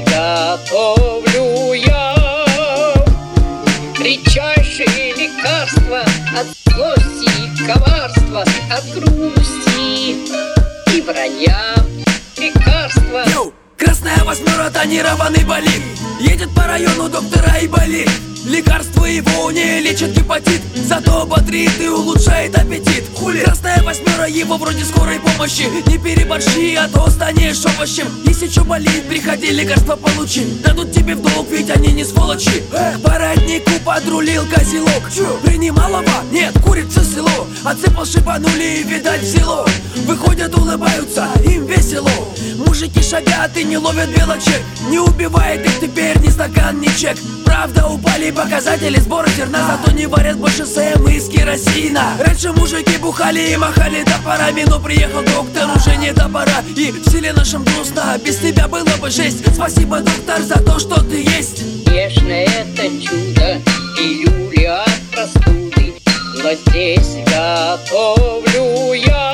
готовлю я редчайшие лекарства от злости и коварства, от грусти и вранья. Лекарства. Красная восьмера, тонированный болит. Едет по району доктора и болит. Лекарство его не лечит гепатит, зато бодрит и улучшает аппетит. Хули? Красная восьмера его вроде скорой помощи. Не переборщи, а то станешь овощем. Если чё болит, приходи, лекарство получи. Дадут тебе в долг, ведь они не сволочи. К породнику подрулил козелок. Принималова? Нет, курит все село. Отсыпал, шибанули и, видать, в село. Выходят, улыбаются, им весело. Мужики шагат и не ловят белочек. Не убивает их теперь ни стакан, ни чек. Правда, упали показатели сбора зерна, зато не варят больше СМ из керосина. Раньше мужики бухали и махали топорами, но приехал доктор, уже не топора. И в селе нашем грустно, без тебя было бы жесть. Спасибо, доктор, за то, что ты есть. Конечно, это чудо, пилюля от простуды, но здесь готовлю я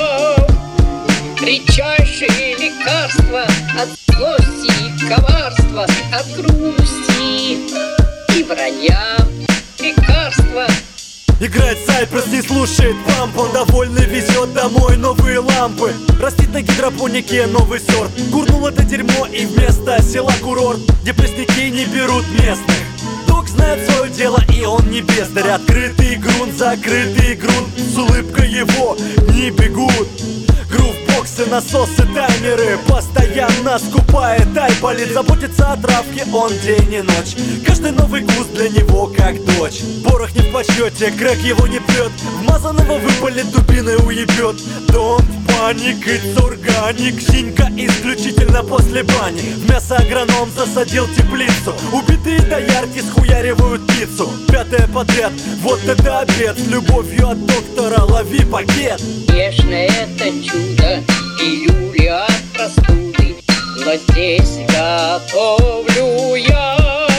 редчайшие лекарства от злости и коварства, от грусти и вранья. Лекарства. Играет Сайпрос, не слушает памп. Он довольный, везет домой новые лампы. Растит на гидропонике новый сорт. Курнул это дерьмо и вместо села курорт, где пресняки не берут местных. Док знает свое дело и он не бездарь. Открытый грунт, закрытый грунт, с улыбкой его не бегут. Грувбоксы, насосы, таймеры, постоянно скупает айболит. Заботится о травке он день и ночь. Каждый новый куст для него как дочь. Порох не в почете, крэк его не пьет. Вмазанного выпалит, дубиной уебет. Дом паник, it's органик. Синька исключительно после бани. В мясо агроном засадил теплицу. Убитые доярки схуяривают пиццу. Пятое подряд, вот это обед. С любовью от доктора лови пакет. Конечно, это чудо, пилюля от простуды, но здесь готовлю я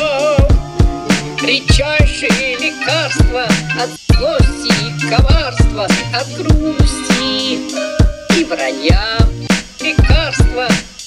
редчайшие лекарства от злости и коварства, от грусти и вранья. Лекарства.